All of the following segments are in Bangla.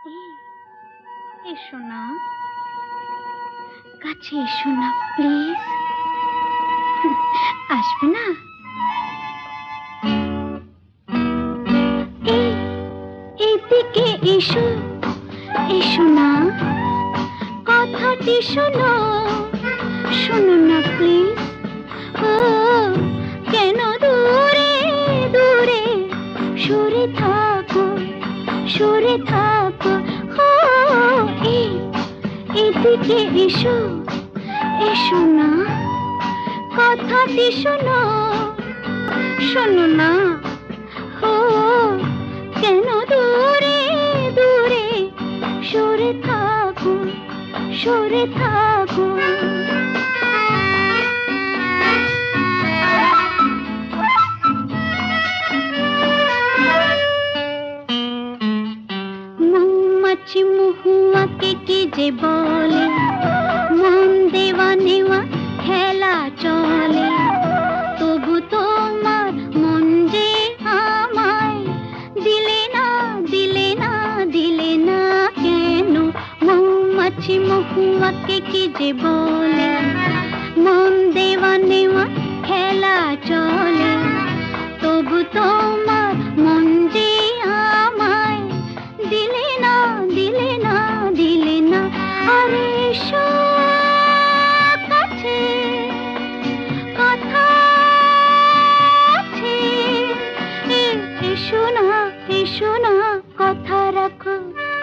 এই, এসো না, কাছে এসো না প্লিজ। আসবে না? এই, এদিকে এসো, এসো না, কথাটি শোনো, শোনো না প্লিজ। ও কেন দূরে দূরে সরে থাকো, সরে থাকো। ও এই, এদিকে এসো, এসো না, কথাটি শোনো, শোনো না। ও কেন দূরে দূরে সরে থাকো, সরে থাকো। মৌমাছি মহুয়াকে কি যে বলে, মন দেওয়া নেওয়া খেলা চলে। তবু তোমার মন যে আমায় দিলে না, দিলে না, দিলে না কেন? মৌমাছি মহুয়াকে কি যে বলে, মন দেওয়া নেওয়া খেলা চলে। তবু তোমার মন যে আমায় দিলে না, দিলে না, দিলে না। আরে এসো কাছে, কথা আছে। এসো না, এসো না, কথা রাখো।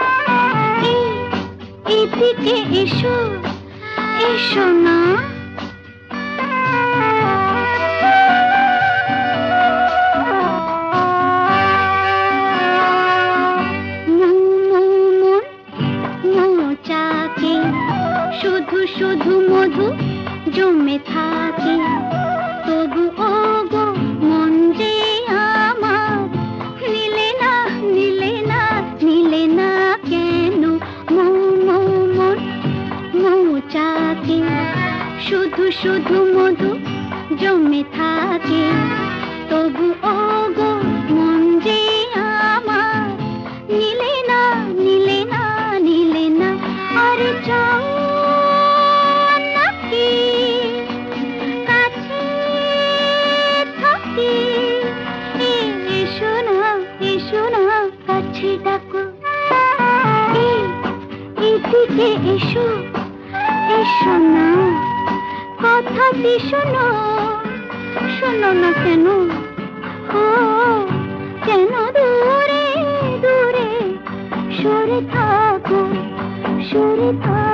এদিকে এসো, এসো না। মৌচাকে শুধু শুধু মধু জমে থাকে। তবু ও গো মন যে আমার নিলে না, নিলে না, নিলে না কেন? মৌ মৌ মন মৌচাকে শুধু শুধু মধু জমে থাকে। তবু ও গো মন যে আমার নিলে না, নিলে না, নিলে না। আরে যাও নাকি কাছে থাকি। এসো না, এসো না, কাছে ডাকো। এদিকে এসো, এসো না, কথাটি শোনো, শোনো না কেন? ও কেন দূরে দূরে সরে থাকো, সরে থাকো।